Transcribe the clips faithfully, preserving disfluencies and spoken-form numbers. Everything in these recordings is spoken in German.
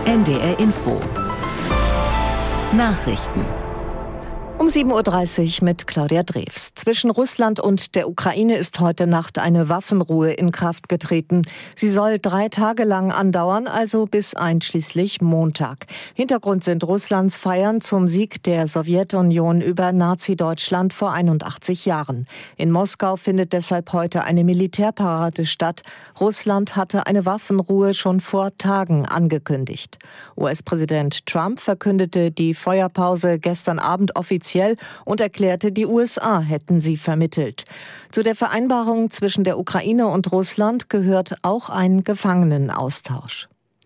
N D R Info. Nachrichten. Um sieben Uhr dreißig mit Claudia Drews. Zwischen Russland und der Ukraine ist heute Nacht eine Waffenruhe in Kraft getreten. Sie soll drei Tage lang andauern, also bis einschließlich Montag. Hintergrund sind Russlands Feiern zum Sieg der Sowjetunion über Nazi-Deutschland vor einundachtzig Jahren. In Moskau findet deshalb heute eine Militärparade statt. Russland hatte eine Waffenruhe schon vor Tagen angekündigt. U S-Präsident Trump verkündete die Feuerpause gestern Abend offiziell und erklärte, die U S A hätten sie vermittelt. Zu der Vereinbarung zwischen der Ukraine und Russland gehört auch ein Gefangenenaustausch.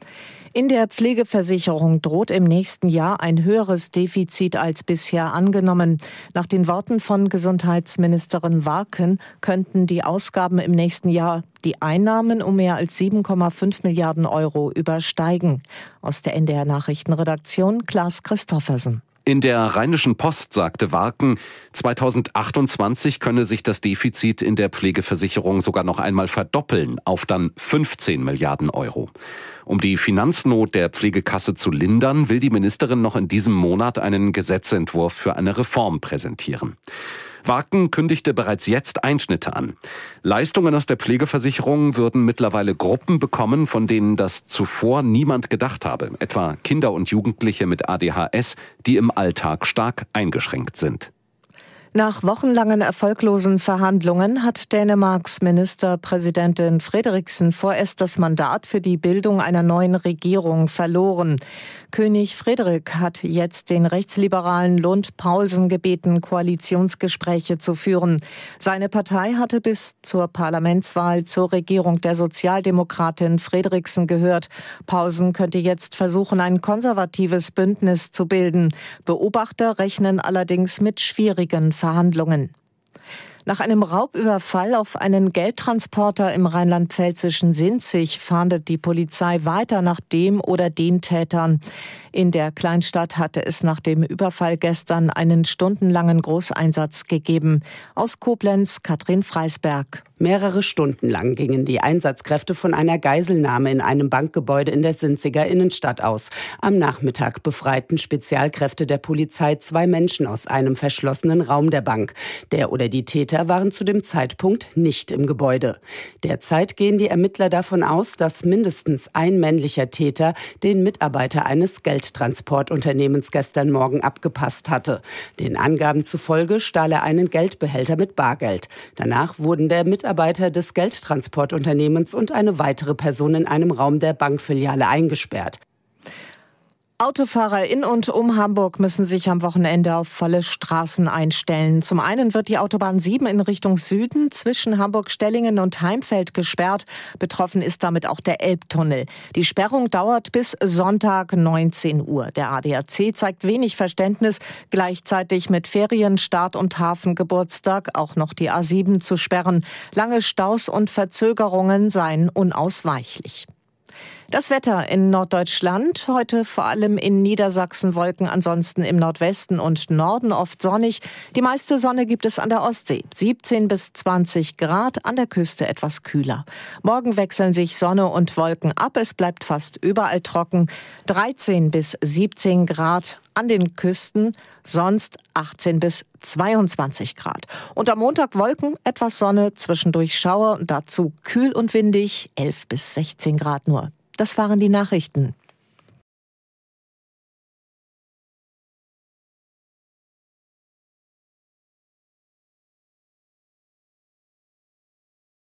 In der Pflegeversicherung droht im nächsten Jahr ein höheres Defizit als bisher angenommen. Nach den Worten von Gesundheitsministerin Warken könnten die Ausgaben im nächsten Jahr die Einnahmen um mehr als sieben Komma fünf Milliarden Euro übersteigen. Aus der N D R-Nachrichtenredaktion Klaas Christoffersen. In der Rheinischen Post sagte Warken, zweitausendachtundzwanzig könne sich das Defizit in der Pflegeversicherung sogar noch einmal verdoppeln auf dann fünfzehn Milliarden Euro. Um die Finanznot der Pflegekasse zu lindern, will die Ministerin noch in diesem Monat einen Gesetzentwurf für eine Reform präsentieren. Warken kündigte bereits jetzt Einschnitte an. Leistungen aus der Pflegeversicherung würden mittlerweile Gruppen bekommen, von denen das zuvor niemand gedacht habe. Etwa Kinder und Jugendliche mit A D H S, die im Alltag stark eingeschränkt sind. Nach wochenlangen erfolglosen Verhandlungen hat Dänemarks Ministerpräsidentin Frederiksen vorerst das Mandat für die Bildung einer neuen Regierung verloren. König Frederik hat jetzt den rechtsliberalen Lund Poulsen gebeten, Koalitionsgespräche zu führen. Seine Partei hatte bis zur Parlamentswahl zur Regierung der Sozialdemokratin Frederiksen gehört. Poulsen könnte jetzt versuchen, ein konservatives Bündnis zu bilden. Beobachter rechnen allerdings mit schwierigen Verhandlungen. Nach einem Raubüberfall auf einen Geldtransporter im rheinland-pfälzischen Sinzig fahndet die Polizei weiter nach dem oder den Tätern. In der Kleinstadt hatte es nach dem Überfall gestern einen stundenlangen Großeinsatz gegeben. Aus Koblenz Katrin Freisberg. Mehrere Stunden lang gingen die Einsatzkräfte von einer Geiselnahme in einem Bankgebäude in der Sinziger Innenstadt aus. Am Nachmittag befreiten Spezialkräfte der Polizei zwei Menschen aus einem verschlossenen Raum der Bank. Der oder die Täter waren zu dem Zeitpunkt nicht im Gebäude. Derzeit gehen die Ermittler davon aus, dass mindestens ein männlicher Täter den Mitarbeiter eines Geldtransportunternehmens gestern Morgen abgepasst hatte. Den Angaben zufolge stahl er einen Geldbehälter mit Bargeld. Danach wurden der Mitarbeiter Mitarbeiter des Geldtransportunternehmens und eine weitere Person in einem Raum der Bankfiliale eingesperrt. Autofahrer in und um Hamburg müssen sich am Wochenende auf volle Straßen einstellen. Zum einen wird die Autobahn sieben in Richtung Süden zwischen Hamburg-Stellingen und Heimfeld gesperrt. Betroffen ist damit auch der Elbtunnel. Die Sperrung dauert bis Sonntag neunzehn Uhr. Der A D A C zeigt wenig Verständnis, gleichzeitig mit Ferien, Start- und Hafengeburtstag auch noch die A sieben zu sperren. Lange Staus und Verzögerungen seien unausweichlich. Das Wetter in Norddeutschland, heute vor allem in Niedersachsen Wolken, ansonsten im Nordwesten und Norden oft sonnig. Die meiste Sonne gibt es an der Ostsee, siebzehn bis zwanzig Grad, an der Küste etwas kühler. Morgen wechseln sich Sonne und Wolken ab, es bleibt fast überall trocken, dreizehn bis siebzehn Grad an den Küsten, sonst achtzehn bis zweiundzwanzig Grad. Und am Montag Wolken, etwas Sonne, zwischendurch Schauer und dazu kühl und windig, elf bis sechzehn Grad nur. Das waren die Nachrichten.